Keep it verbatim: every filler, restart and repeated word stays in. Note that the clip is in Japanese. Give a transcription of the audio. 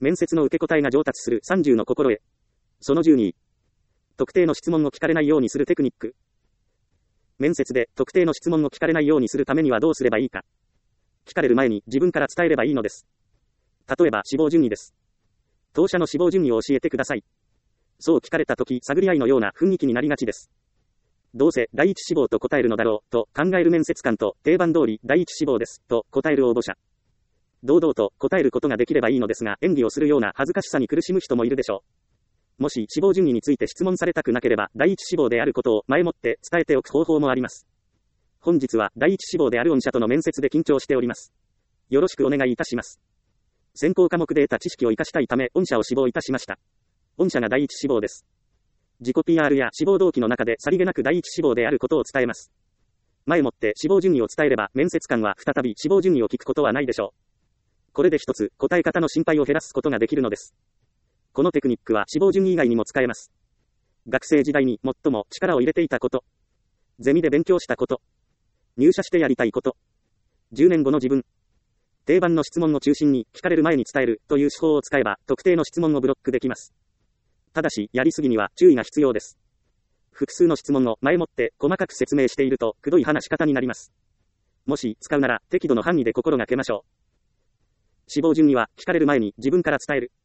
面接の受け答えが上達するさんじゅうの心得。そのじゅうに。特定の質問を聞かれないようにするテクニック。面接で特定の質問を聞かれないようにするためにはどうすればいいか。聞かれる前に自分から伝えればいいのです。例えば志望順位です。当社の志望順位を教えてください。そう聞かれたとき、探り合いのような雰囲気になりがちです。どうせ第一志望と答えるのだろうと考える面接官と、定番通り第一志望ですと答える応募者。堂々と答えることができればいいのですが、演技をするような恥ずかしさに苦しむ人もいるでしょう。もし志望順位について質問されたくなければ、第一志望であることを前もって伝えておく方法もあります。本日は第一志望である御社との面接で緊張しております。よろしくお願いいたします。専攻科目で得た知識を活かしたいため、御社を志望いたしました。御社が第一志望です。自己 ピーアール や志望動機の中でさりげなく第一志望であることを伝えます。前もって志望順位を伝えれば、面接官は再び志望順位を聞くことはないでしょう。これで一つ、答え方の心配を減らすことができるのです。このテクニックは志望順位以外にも使えます。学生時代に最も力を入れていたこと。ゼミで勉強したこと。入社してやりたいこと。じゅうねんごの自分。定番の質問を中心に聞かれる前に伝えるという手法を使えば、特定の質問をブロックできます。ただし、やりすぎには注意が必要です。複数の質問を前もって細かく説明していると、くどい話し方になります。もし使うなら、適度の範囲で心がけましょう。志望順位は聞かれる前に自分から伝える。